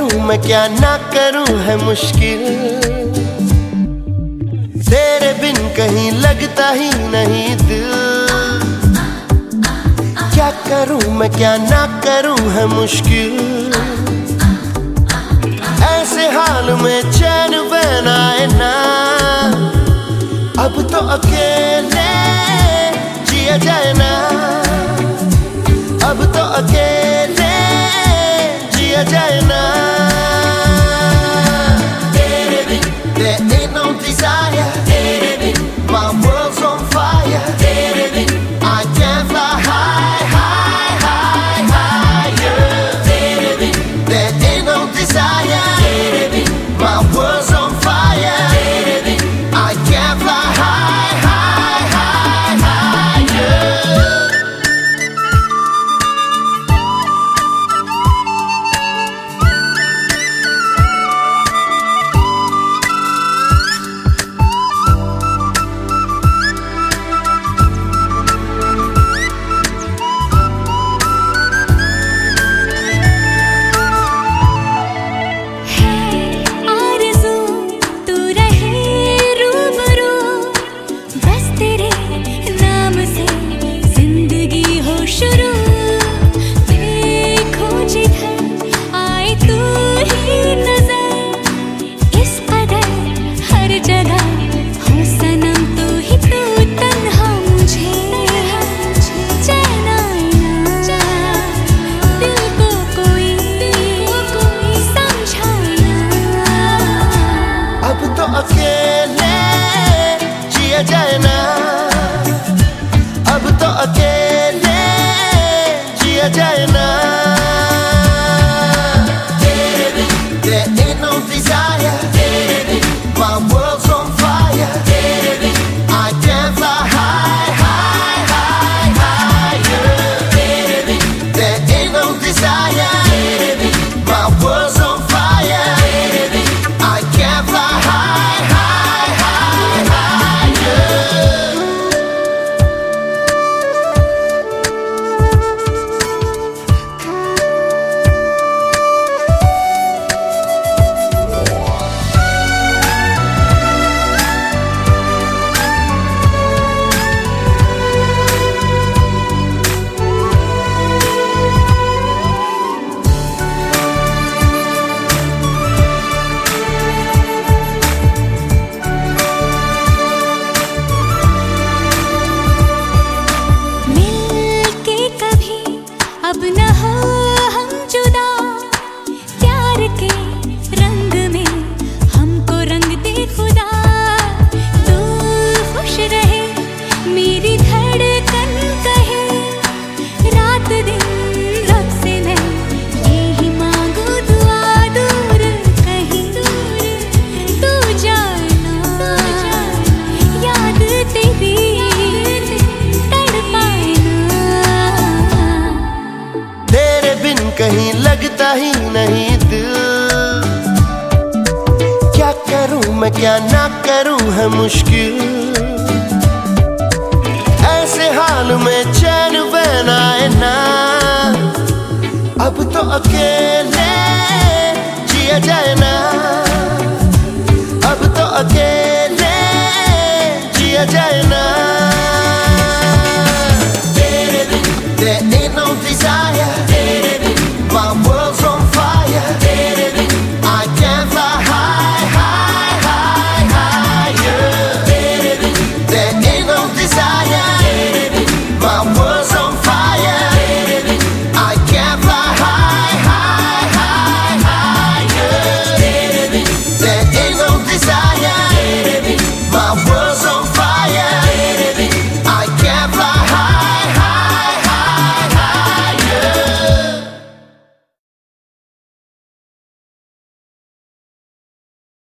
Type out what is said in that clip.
करूं मैं क्या ना करूं है मुश्किल, तेरे बिन कहीं लगता ही नहीं दिल। क्या करूं मैं क्या ना करूं है मुश्किल, ऐसे हाल में चैन बैन आए ना। अब तो अकेले जिया जाए ना, अब तो अकेले जिया जाए ना। तेरे बिन there ain't no desire, तेरे बिन my world's on fire, तेरे बिन I can't fly high, high, high, higher. तेरे बिन there ain't no desire, तेरे बिन my world's on fire, तेरे बिन I can't fly high, high, high, higher. अकेले जिया जाए ना, अब तो अकेले जिया जाए ना। तेरे बिन there ain't no desire, तेरे बिन my world's on fire, तेरे बिन I can't fly high, high, high, higher. तेरे बिन there ain't no desire, तेरे बिन my world's on fire, तेरे बिन I can't fly high. अब न हो हम जुदा, प्यार के रंग में हमको रंग दे खुदा। तू खुश रहे मेरी धड़कन कहे, रात दिन रब से मैं यही मांगू दुआ। दूर कहीं दूर तू जाना, याद तेरी तड़पाए ना। तेरे बिन कहीं लगता ही नहीं दिल, क्या करूं मैं क्या ना करूं है मुश्किल, ऐसे हाल में चैन बैन आए ना। अब तो अकेले जिया जाए ना, अब तो अकेले जिया जाए ना।